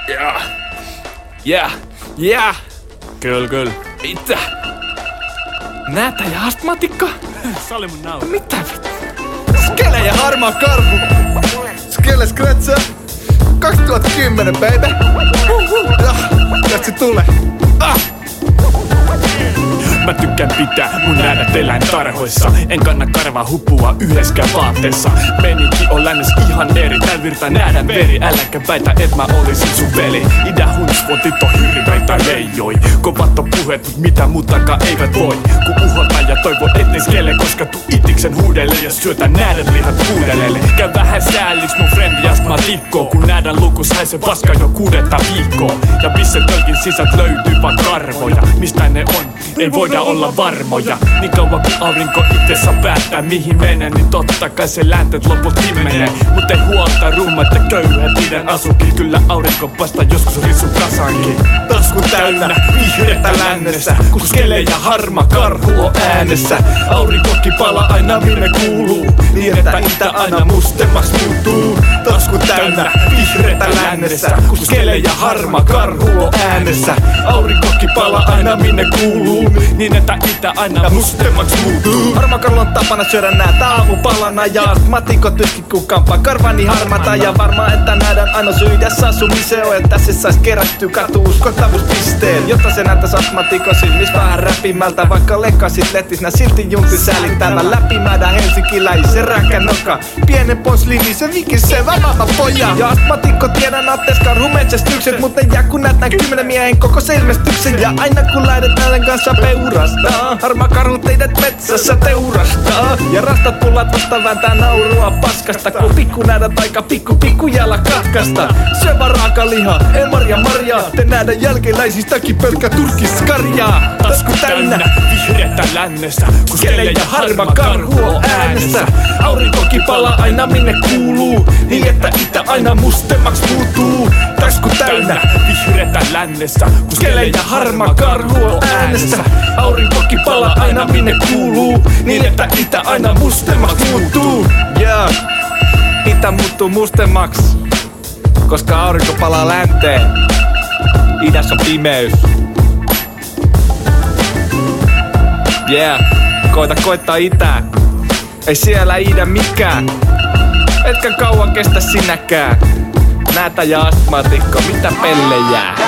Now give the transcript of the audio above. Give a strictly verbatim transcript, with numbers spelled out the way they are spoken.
Yeah. Yeah. Yeah. Kyllä, kyllä. Mitä? Näätä ja astmatikka? Se oli mun nauha. Mitä vittu? Skele ja harmaa karhu. Skele Scratcha kaksituhattakymmenen, baby. Ja se tulee. Ah! Mä tykkään pitää mun näädät eläintarhoissa. En kanna karvaa hupua yhdeskään vaatteessa. Meninki on lännes ihan eri. Tää virtaa näädän veri. Äläkä väitä et mä olisin sun veli. Idä hunsvotit on hirveitä leijoi. Kovat on puheet, mut mitä muutakaan eivät voi. Kun uhotaan ja toivon ettei skele koska tuu itiksen huudelle ja syötä näädän lihat kuudelelle. Käy vähän sääliks mun frendi astmatikko. Kun näädän lukus haise paska jo kuudetta viikkoa. Ja missä tölkin sisät löytyy vaan karvoja. Mistä ne on? Ei voida olla varmoja. Niin kauan kun aurinko itse saa päättää mihin menee, niin totta kai se läntet loput himmenee. Mut ei huolta rummat ja köyhät niiden asukin. Kyllä aurinko paistaa joskus risu kasankin. Tasku täynnä vihreätä lännessä, kun skele ja harma karhu on äänessä. Aurinkokin palaa aina minne kuuluu, niin että itä aina mustemmaksi muuttuu. Tasku täynnä vihreätä lännessä, kun skele ja harma karhu on äänessä. Aurinkokin palaa aina minne kuuluu, niin että itä aina mustemmaksi muuttuu. Harma karhu on tapana syödä näätä aamupalana. Ja astmatikot yski kukampaa karvani harmata. Ja varmaan että näädän aina syydessä asumiseen on, että se sais kerätty katu uskottavuuspisteen. Jotta se näyttäis astmatikon silmis vähän räpimältä. Vaikka lekkasit lettis nää silti juntti säälittävä. Läpimäädä helsinkiläisen räkänoka. Pienen posliini se vikisee vamama poja. Ja astmatikko tiedän aattees karhumetsästykset. Mut ne jää kun näet nää kymmenen miehen koko se ilmestyksen. Ja aina kun lähdet näiden kanssa peurastaa, harma karhu teidät metsässä teurastaa. Ja rastat pullat vasta vääntää naurua paskasta. Kun pikku näädät aika pikku pikku jäällä katkasta. Syövä raaka liha, ei marja marjaa. Te näädän jälkeläisistäkin pelkkä turkiskarjaa. Tasku täynnä vihreätä lännessä, kun skele ja harma karhu on äänessä. Aurinkokin palaa aina minne kuuluu, niin että itä aina mustemmaksi muuttuu. Tasku täynnä vihreätä lännessä, kun skele ja harma karhu on äänessä. Aurinkokin palaa aina minne kuuluu, niin että itä aina mustemmaksi muuttuu. Yeah. Itä muuttuu mustemmaksi, koska aurinko palaa länteen. Idässä on pimeys. Yeah, koita koittaa itää. Ei siellä itä mikään. Etkä kauan kestä sinäkään. Näätä ja astmatikko, mitä pelle jää?